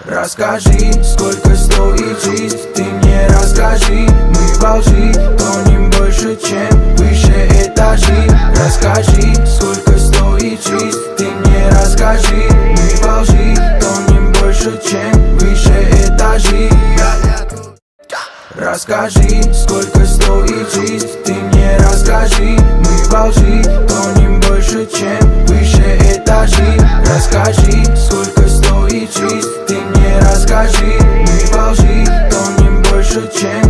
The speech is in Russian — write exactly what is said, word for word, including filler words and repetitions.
Расскажи, сколько стоит жизнь, ты мне расскажи. Мы во лжи тонем больше, чем выше этажи. Расскажи, сколько стоит жизнь, ты мне расскажи. Мы во лжи тонем больше, чем выше этажи. Расскажи, сколько стоит жизнь, ты мне расскажи. Мы во лжи тонем больше, чем выше этажи. Расскажи, сколько стоит жизнь, ты мне расскажи. Мы во лжи тонем больше, чем